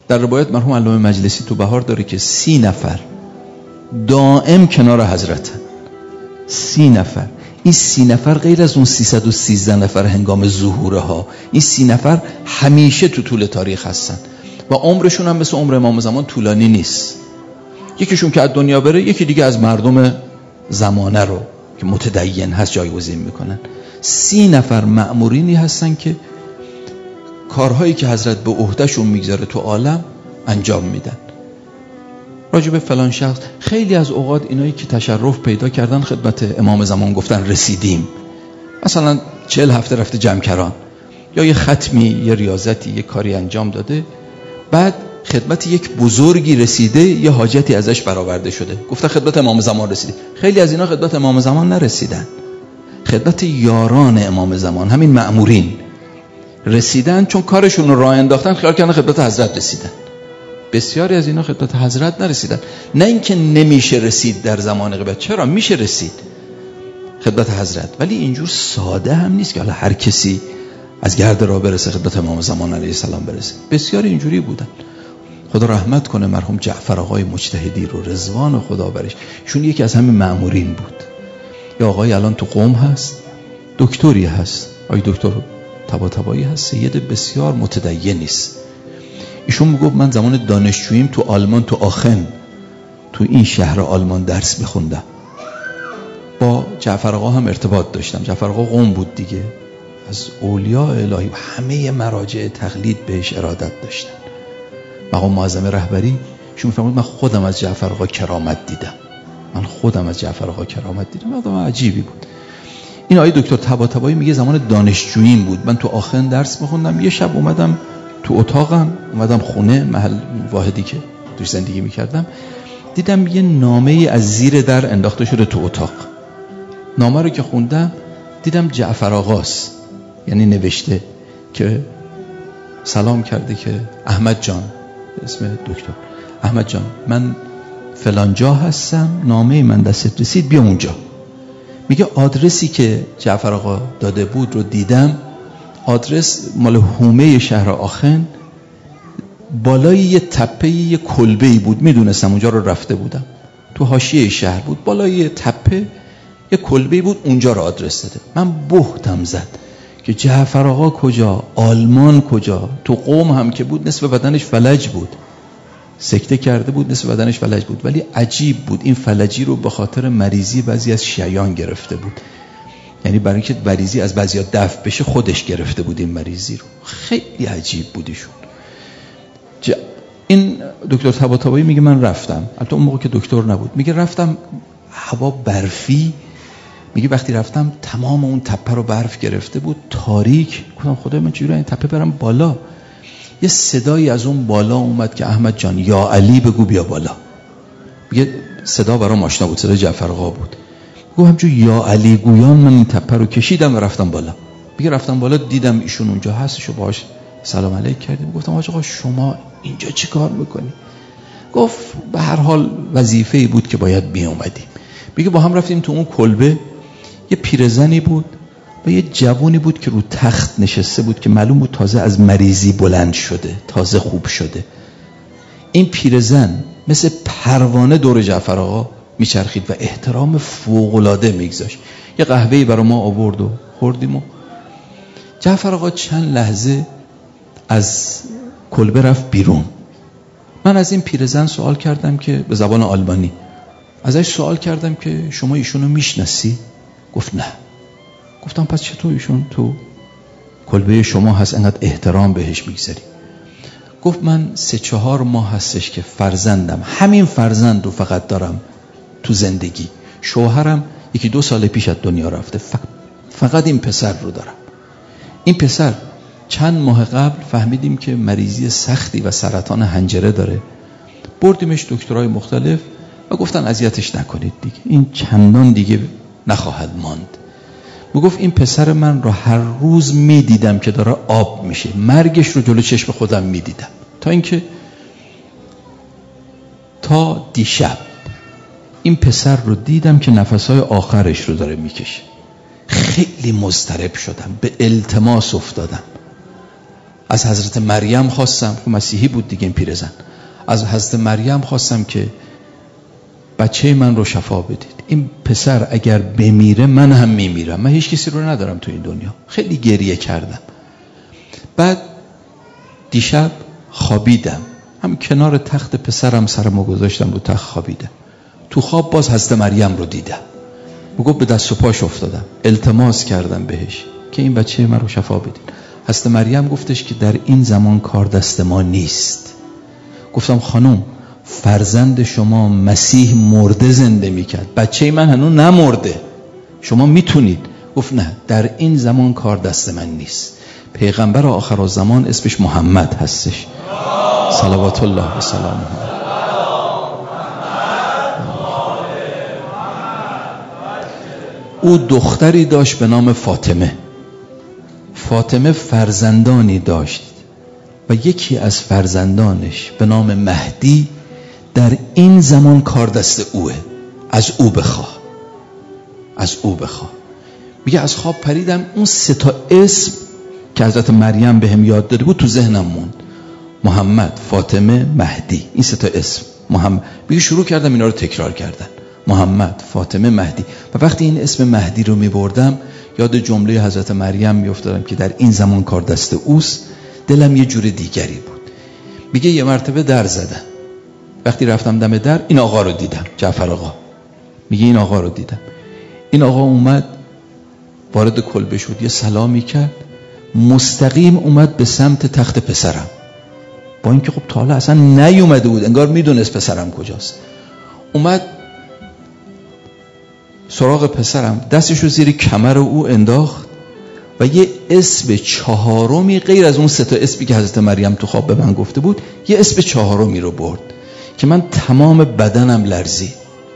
در روایت مرحوم علامه مجلسی تو بهار داره که 30 نفر دائم کنار حضرتن. 30 نفر. این 30 نفر غیر از اون 313 نفر هنگام ظهوره ها، این 30 نفر همیشه تو طول تاریخ هستن و عمرشون هم مثل عمر امام زمان طولانی نیست. یکیشون که از دنیا بره، یکی دیگه از مردم زمانه رو که متدین هست جایگزین میکنن. 30 نفر مأمورینی هستن که کارهایی که حضرت به عهدهشون میگذاره تو عالم انجام میدن. راجب فلان شخص خیلی از اوقات اینایی که تشرف پیدا کردن خدمت امام زمان گفتن رسیدیم، مثلا 40 هفته رفته جمکران یا یه ختمی، یه ریاضتی، یه کاری انجام داده، بعد خدمت یک بزرگی رسیده، یه حاجتی ازش برآورده شده، گفته خدمت امام زمان رسیده. خیلی از اینا خدمت امام زمان نرسیدن، خدمت یاران امام زمان، همین مأمورین رسیدن، چون کارشون رو راه انداختن خیال کردن خدمت حضرت رسیدن. بسیاری از اینا خدمت حضرت نرسیدن. نه اینکه نمیشه رسید در زمان غیبت، چرا میشه رسید خدمت حضرت، ولی اینجور ساده هم نیست که حالا هر کسی از گرد راه برسه خدمت امام زمان علیه السلام برسه. بسیاری اینجوری بودن. خدا رحمت کنه مرحوم جعفر آقای مجتهدی رو، رضوان خدا برش، ایشون یکی از همین مأمورین بود. یا آقای الان تو قم هست، دکتری هست، آقای دکتر طباطبایی هست، سید بسیار متدینی است. ایشون میگفت من زمان دانشجوییم تو آلمان، تو آخن، تو این شهر آلمان درس میخوندم، با جعفر آقا هم ارتباط داشتم. جعفر آقا قم بود دیگه، از اولیاء الهی و همه مراجع تقلید بهش ارادت داشتن. مقام معظم رهبری ایشون میفرمود من خودم از جعفر آقا کرامت دیدم، آدم عجیبی بود. این آقای دکتر طباطبایی میگه زمان دانشجوییم بود، من تو آخن درس میخوندم، یه شب اومدم تو اتاقم، اومدم خونه، محل واحدی که توش زندگی میکردم، دیدم یه نامه از زیر در انداخته شده تو اتاق. نامه رو که خوندم دیدم جعفر آقاست، یعنی نوشته که سلام کرده که احمد جان، اسم دکتر، احمد جان من فلان جا هستم، نامه من دستت رسید، بیا اونجا. میگه آدرسی که جعفر آقا داده بود رو دیدم، آدرس مال حومه شهر آخن، بالای یه تپه یه کلبه‌ای بود، میدونستم اونجا رو رفته بودم، تو حاشیه شهر بود، بالای یه تپه یه کلبه‌ای بود، اونجا رو آدرس داده. من بهتم زد که جعفر آقا کجا، آلمان کجا، تو قم هم که بود نصف بدنش فلج بود، سکته کرده بود، نصف بدنش فلج بود، ولی عجیب بود این فلجی رو به خاطر مریضی بعضی از شیعیان گرفته بود، یعنی برای اینکه مریضی از بعضیا دفع بشه خودش گرفته بود این مریضی رو. خیلی عجیب بودیشون. این دکتر طباطبایی میگه من رفتم، البته اون موقع که دکتر نبود، میگه رفتم هوا برفی، میگه وقتی رفتم تمام اون تپه رو برف گرفته بود، تاریک. گفتم خدای من چجوری این تپه برم بالا؟ یه صدایی از اون بالا اومد که احمد جان یا علی بگو بیا بالا. میگه صدا برام آشنا بود، صدای جعفر آقا بود. گفتم همچون یا علی گویان من این تپه رو کشیدم و رفتم بالا. میگه رفتم بالا دیدم ایشون اونجا هستش و باهاش سلام علیک کردیم. گفتم حاج آقا شما اینجا چی کار میکنی؟ گفت به هر حال وظیفه‌ای بود که باید می اومدیم. میگه با هم رفتیم تو اون کلبه، یه پیرزنی بود و یه جوونی بود که رو تخت نشسته بود که معلوم بود تازه از مریضی بلند شده، تازه خوب شده. این پیرزن مثل پروانه دور جعفر آقا میچرخید و احترام فوق‌العاده میگذاشت. یه قهوه‌ای برای ما آورد و خوردیم و جعفر آقا چند لحظه از کلبه رفت بیرون. من از این پیرزن سوال کردم که به زبان آلمانی ازش سوال کردم که شما ایشونو میشناسی؟ گفت نه. گفتم پس چطور ایشون تو کلبه شما هست انقدر احترام بهش میگذاری؟ گفت من 3-4 ماه هستش که فرزندم، همین فرزند رو فقط دارم تو زندگی، شوهرم 1-2 سال پیش از دنیا رفته، فقط این پسر رو دارم. این پسر چند ماه قبل فهمیدیم که مریضی سختی و سرطان حنجره داره، بردیمش دکترای مختلف و گفتن اذیتش نکنید دیگه، این چندان دیگه نخواهد ماند. میگفت این پسر من رو هر روز میدیدم که داره آب میشه، مرگش رو جلو چشم خودم میدیدم، تا اینکه تا دیشب این پسر رو دیدم که نفسهای آخرش رو داره میکشه. خیلی مضطرب شدم، به التماس افتادم. از حضرت مریم خواستم، مسیحی بود دیگه این پیرزن، از حضرت مریم خواستم که بچه من رو شفا بدید. این پسر اگر بمیره من هم میمیرم، من هیچ کسی رو ندارم تو این دنیا. خیلی گریه کردم. بعد دیشب خوابیدم، هم کنار تخت پسرم سرمو گذاشتم رو تخت خوابیدم. تو خواب باز حضرت مریم رو دیدم. بگو به دست و پاش افتادم، التماس کردم بهش که این بچه من رو شفا بدید. حضرت مریم گفتش که در این زمان کار دست ما نیست. گفتم خانم فرزند شما مسیح مرده زنده میکرد، بچه من هنوز نمرده، شما میتونید. گفت نه، در این زمان کار دست من نیست. پیغمبر آخر الزمان اسمش محمد هستش، صلوات الله و سلامه. او دختری داشت به نام فاطمه. فاطمه فرزندانی داشت و یکی از فرزندانش به نام مهدی در این زمان کار دست اوه. از او بخواه، از او بخواه. میگه از خواب پریدم، اون 3 اسم که حضرت مریم بهم یاد داده بود تو ذهنم موند: محمد، فاطمه، مهدی. این 3 اسم محمد. میگه شروع کردم اینا رو تکرار کردن: محمد، فاطمه، مهدی. و وقتی این اسم مهدی رو میبردم یاد جمله حضرت مریم میافتادم که در این زمان کار دست اوست. دلم یه جور دیگری بود. میگه یه مرتبه در زدن. وقتی رفتم دم در این آقا رو دیدم، جعفر آقا. میگه این آقا رو دیدم. این آقا اومد وارد کلبه شد، یه سلامی کرد، مستقیم اومد به سمت تخت پسرم، با اینکه خب تا حالا اصلا نیومده بود، انگار میدونست پسرم کجاست. اومد سراغ پسرم، دستشو زیر کمر او انداخت و یه اسم 4 غیر از اون 3 اسمی که حضرت مریم تو خواب به من گفته بود، یه اسم 4 رو برد که من تمام بدنم لرزید.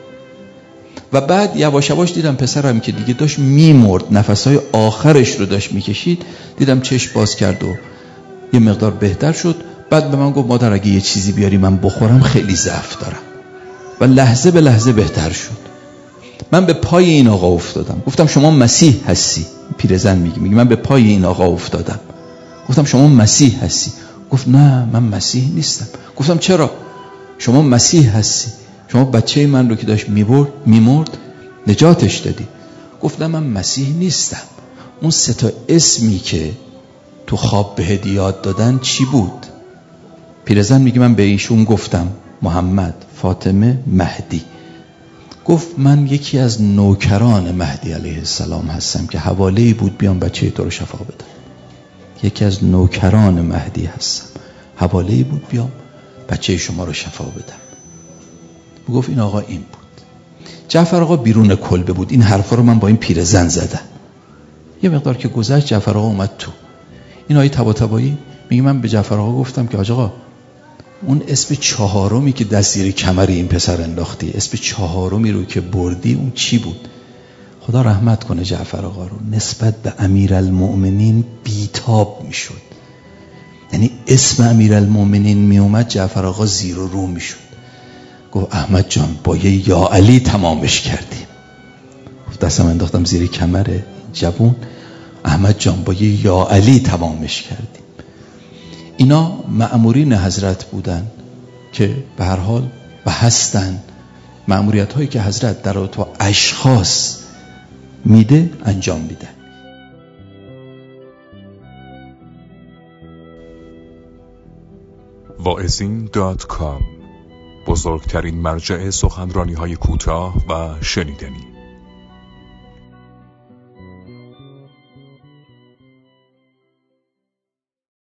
و بعد یواش یواش دیدم پسرم که دیگه داشت میمرد، نفسهای آخرش رو داشت میکشید. دیدم چشم باز کرد و یه مقدار بهتر شد. بعد به من گفت مادر اگه یه چیزی بیاری من بخورم، خیلی ضعف دارم. و لحظه به لحظه بهتر شد. من به پای این آقا افتادم، گفتم شما مسیح هستی. پیرزن میگه من به پای این آقا افتادم، گفتم شما مسیح هستی. گفت نه من مسیح نیستم. گفتم چرا؟ شما مسیح هستی، شما بچه من رو که داشت میمرد نجاتش دادی. گفتم من مسیح نیستم. اون 3 اسمی که تو خواب بهت یاد دادن چی بود؟ پیرزن میگه من به ایشون گفتم محمد، فاطمه، مهدی. گفت من یکی از نوکران مهدی علیه السلام هستم که حواله‌ای بود بیام بچه تو رو شفا بدم. یکی از نوکران مهدی هستم، حواله‌ای بود بیام بچه شما رو شفا بدم. گفت این آقا این بود. جعفر آقا بیرون کلبه بود. این حرفا رو من با این پیرزن زدم. یه مقدار که گذشت جعفر آقا اومد تو. این آقای طباطبایی میگه من به جعفر آقا گفتم که حاج آقا اون اسم 4 که دست زیر کمر این پسر انداختی، اسم 4 رو که بردی، اون چی بود؟ خدا رحمت کنه جعفر آقا رو، نسبت به امیرالمؤمنین بیتاب میشد. یعنی اسم امیرالمؤمنین می اومد جعفر آقا زیر و رو میشد. گفت احمد جان با یه یا علی تمامش کردیم. گفت دستم انداختم زیر کمر جوون، احمد جان با یه یا علی تمامش کردیم. اینا مأمورین حضرت بودن که به هر حال و هستن. مأموریت هایی که حضرت در تو اشخاص میده انجام میده. واعظین.com، بزرگترین مرجع سخنرانی‌های کوتاه و شنیدنی.